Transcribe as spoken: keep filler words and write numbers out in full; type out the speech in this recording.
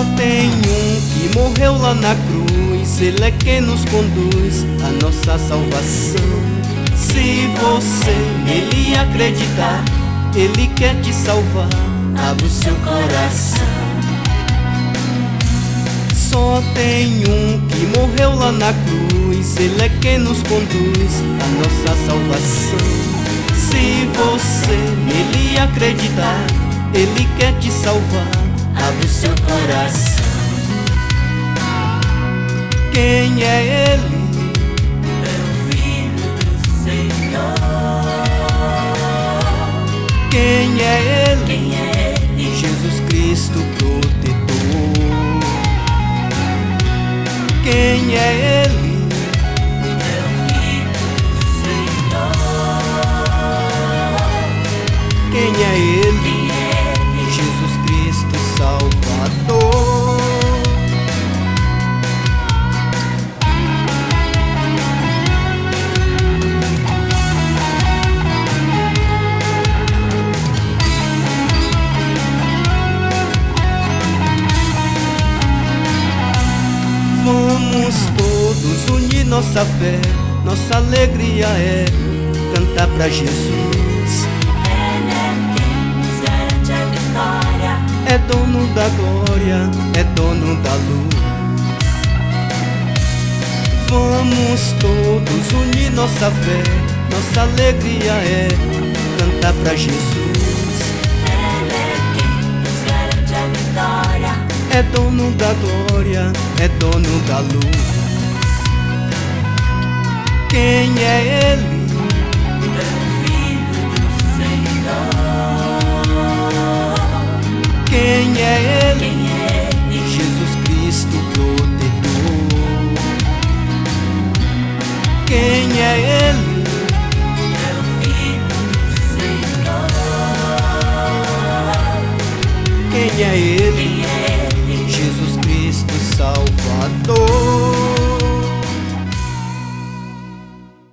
tem um que morreu lá na cruz, Ele é quem nos conduz à nossa salvação. Se você nele acreditar, Ele quer te salvar, abre o seu coração. Só tem um que morreu lá na cruz, Ele é quem nos conduz à nossa salvação. Se você nele acreditar, Ele quer te salvar, abre o seu coração. Quem é Ele? É o Filho do Senhor. Quem é Ele? Quem é Ele? Jesus Cristo protetor. Quem é Ele? É o Filho do Senhor. Quem é Ele? Quem é Ele? Jesus Cristo Salvador. Vamos todos unir nossa fé, nossa alegria é cantar pra Jesus. Ele é quem nos garante a vitória. É dono da glória, é dono da luz. Vamos todos unir nossa fé, nossa alegria é cantar pra Jesus. Ele é quem nos garante a vitória. É dono da glória, é dono da luz. Quem é Ele? É o Filho do Senhor. Quem é Ele? Quem é Ele? Jesus Cristo protetor. Quem é Ele? É o Filho do Senhor. Quem é Ele?